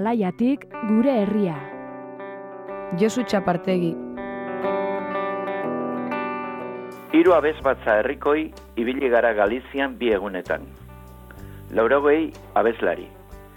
Talaiatik gure herria. Josu Txapartegi. Hiru abesbatza herrikoi ibili gara Galizian 2 egunetan. 80 abeslari.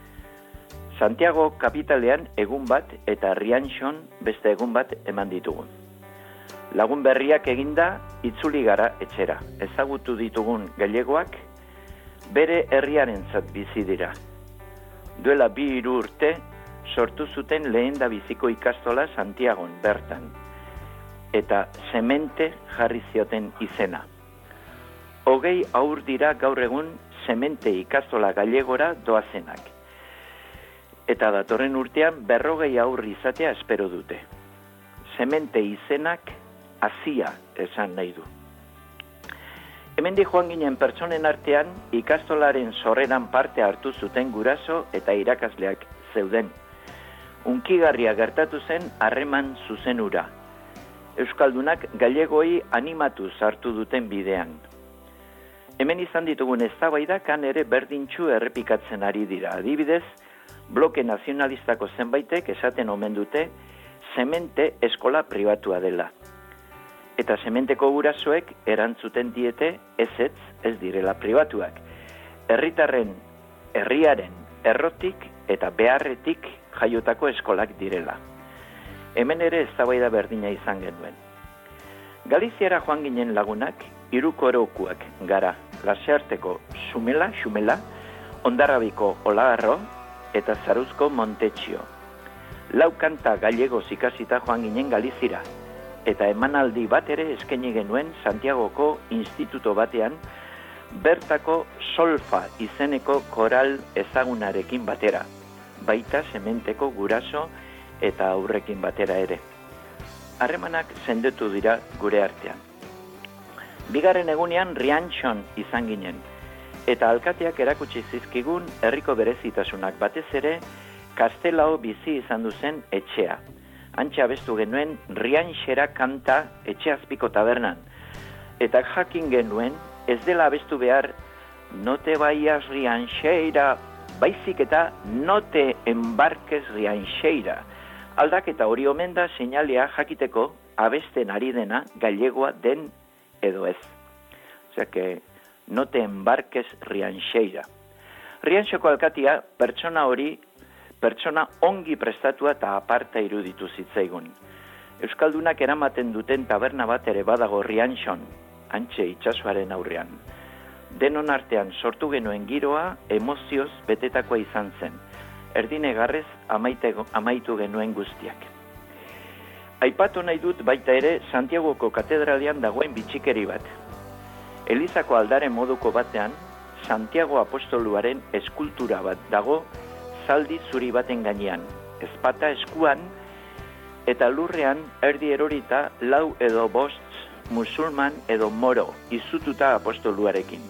Santiago kapitalean egun bat eta Rianxon beste egun bat eman ditugu. Lagun berriak eginda itzuli gara etxera. Ezagutu ditugun galegoak bere herriarentzat bizi dira. Duela 2-3 urte sortu zuten lehendabiziko ikastola Santiagon bertan, eta semente jarri zioten izena. 20 haur dira gaur egun semente ikastola galegora doazenak, eta datorren urtean 40 haur izatea espero dute. Semente izenak hazia esan nahi du. Hemendik joan ginen pertsonen artean ikastolaren sorreran parte hartu zuten guraso eta irakasleak zeuden. Unkigarria gertatu zen harreman zuzenura. Euskaldunak galegoi animatu sartu duten bidean. Hemen izan ditugun eztabaidak han ere berdintxu errepikatzen ari dira. Adibidez, bloke nazionalistako zenbaitek esaten omen dute semente eskola pribatua dela. Eta sementeko gurasoek erantzuten diete ez direla pribatuak. Herriaren errotik eta beharretik jaiotako eskolak direla. Hemen ere eztabaida berdina izan genuen. Galiziara joan ginen lagunak, 3 korokuak gara, Lasarteko Xumela, Hondarrabiko Olagarro eta Zaruzko Montetxio. 4 kanta galegoz ikasita joan ginen Galizira, eta emanaldi bat ere eskaini genuen Santiagoko instituto batean, bertako Solfa izeneko koral ezagunarekin batera, baita sementeko guraso eta aurrekin batera ere. Harremanak sendotu dira gure artean. 2. egunean Rianxon izan ginen, eta alkateak erakutsi zizkigun herriko berezitasunak, batez ere Kastelao bizi izan duzen etxea. Antxe abestu genuen Rianxera kanta etxeazpiko tabernan, eta jakin genuen ez dela abestu behar no te vayas Rianxeira, baizik eta no te embarques Rianxeira. Aldaketa hori omen da seinalea jakiteko abesten ari dena galegoa den edo ez. Osea que no te embarques Rianxeira. Rianxoko alkatia pertsona ongi prestatua eta aparta iruditu zitzaigun. Euskaldunak eramaten duten taberna bat ere badago Rianxon, antxe itsasoaren aurrean. Denon artean sortu genuen giroa emozioz betetakoa izan zen. Erdinegarrez amaitu genuen guztiak. Aipatu nahi dut baita ere Santiagoko katedralean dagoen bitxikeri bat. Elizako aldare moduko batean Santiago apostoluaren eskultura bat dago zaldi zuri baten gainean, ezpata eskuan eta lurrean erdi erorita 4 edo 5 musulman edo moro izututa apostoluarekin.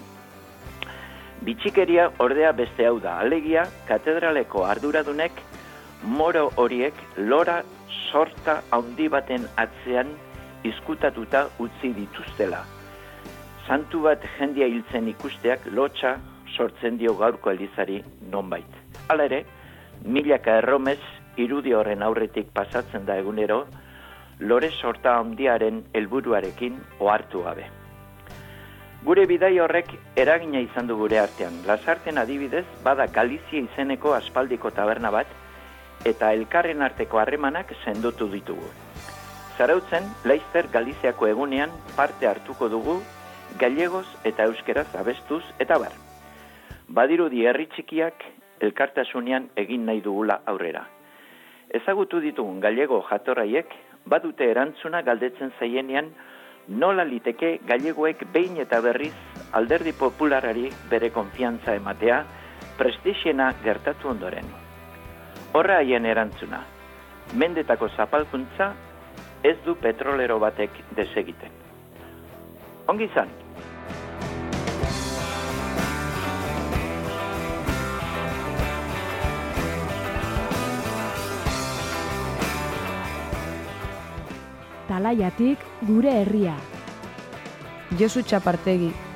Bitxikeria ordea beste hau da, alegia katedraleko arduradunek moro horiek lora sorta handi baten atzean izkutatuta utzi dituztela. Santu bat jendia hiltzen ikusteak lotxa sortzen dio gaurko elizari nonbait. Hala ere, milaka erromez irudi horren aurretik pasatzen da egunero, lore sorta handiaren helburuarekin ohartu gabe. Gure bidai horrek eragina izan du gure artean. Lasarten adibidez, bada Galizia izeneko aspaldiko taberna bat, eta elkarren arteko harremanak sendotu ditugu. Zarautzen, Laster Galiziako egunean parte hartuko dugu, galegoz eta euskeraz abestuz eta bar. Badirudi herri txikiak elkartasunean egin nahi dugula aurrera. Ezagutu ditugun galego jatorraiek badute erantzuna galdetzen zaienean nola liteke galegoek behin eta berriz alderdi popularari bere konfiantza ematea prestixiena gertatu ondoren. Horra haien erantzuna, mendetako zapalkuntza ez du petrolero batek desegiten. Ongi izan! Talaiatik gure herria. Josu Txapartegi.